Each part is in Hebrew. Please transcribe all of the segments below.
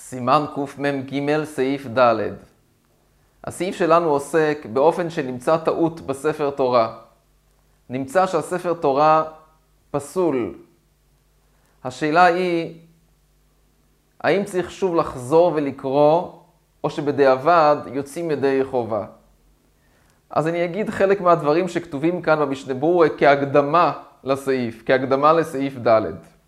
סימן קמ"ג סעיף ד'. הסעיף שלנו עוסק באופן שנמצא טעות בספר תורה. נמצא שהספר תורה פסול. השאלה היא, האם צריך שוב לחזור ולקרוא, או שבדיעבד יוצאים ידי חובה? אז אני אגיד חלק מהדברים שכתובים כאן במשנה ברורה כהקדמה לסעיף, כהקדמה לסעיף ד'.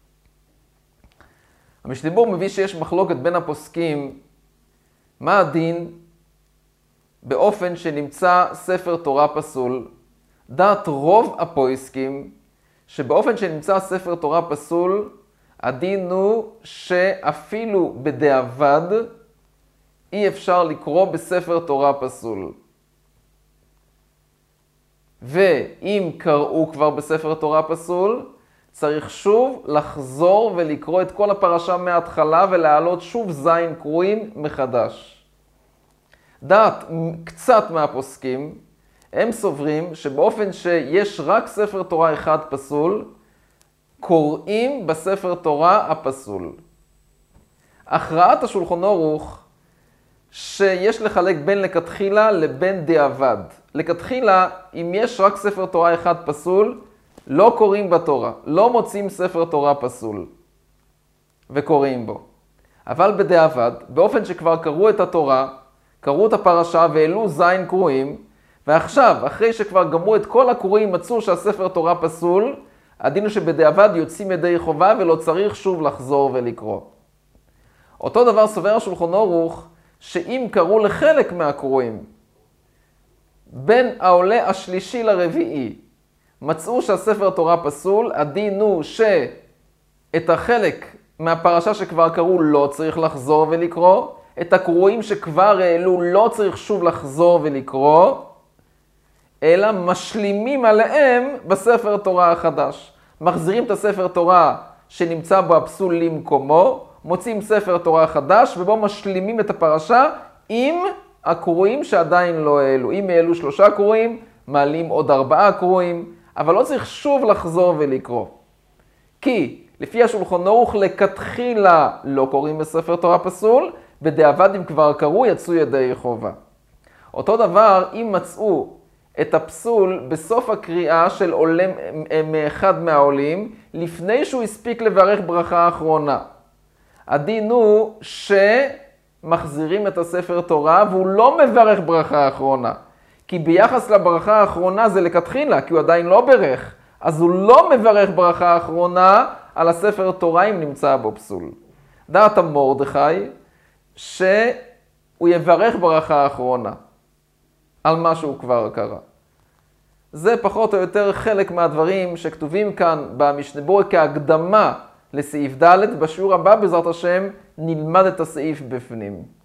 המשנה ברורה מביא שיש מחלוקת בין הפוסקים מה הדין באופן שנמצא ספר תורה פסול. דעת רוב הפוסקים שבאופן שנמצא ספר תורה פסול, הדין הוא שאפילו בדיעבד אי אפשר לקרוא בספר תורה פסול. ואם קראו כבר בספר תורה פסול, צריך שוב לחזור ולקרוא את כל הפרשה מההתחלה ולהעלות שוב זין קרואים מחדש. דעת קצת מהפוסקים, הם סוברים שבאופן שיש רק ספר תורה אחד פסול, קוראים בספר תורה הפסול. הכרעת השולחן ערוך שיש לחלק בין לכתחילה לבין דיעבד. לכתחילה, אם יש רק ספר תורה אחד פסול, לא קוראים בתורה, לא מוצאים ספר תורה פסול וקוראים בו. אבל בדיעבד, באופן שכבר קראו את התורה, קראו את הפרשה והעלו זין קרואים, ועכשיו, אחרי שכבר גמרו את כל הקרואים, מצאו שהספר תורה פסול, הדין הוא שבדיעבד יוצאים ידי חובה ולא צריך שוב לחזור ולקרוא. אותו דבר סובר השולחן ערוך, שאם קראו לחלק מהקרואים, בין העולה השלישי לרביעי, מצאו שהספר תורה פסול, הדין הוא שאת החלק מהפרשה שכבר קראו לא צריך לחזור ולקרוא, את הקרואים שכבר העלו לא צריך שוב לחזור ולקרוא, אלא משלימים עליהם בספר תורה החדש. מחזירים את הספר תורה שנמצא בו הפסול למקומו, מוצאים ספר תורה חדש ובו משלימים את הפרשה עם הקרואים שעדיין לא העלו. אם העלו 3 קרואים, מעלים עוד 4 קרואים, אבל לא צריך שוב לחזור ולקרוא. כי לפי השולחן ערוך לכתחילה לא קוראים בספר תורה פסול, בדיעבד אם כבר קראו יצאו ידי חובה. אותו דבר אם מצאו את הפסול בסוף הקריאה של עולה מאחד מהעולים, לפני שהוא הספיק לברך ברכה האחרונה. הדין הוא שמחזירים את הספר תורה והוא לא מברך ברכה האחרונה. כי ביחס לברכה האחרונה זה לכתחילה, כי הוא עדיין לא ברך. אז הוא לא מברך ברכה האחרונה על הספר תורה אם נמצא בו פסול. דעת המרדכי שהוא יברך ברכה האחרונה על מה שהוא כבר קרא. זה פחות או יותר חלק מהדברים שכתובים כאן במשנה ברורה כהקדמה לסעיף ד'. בשיעור הבא בעזרת השם נלמד את הסעיף בפנים.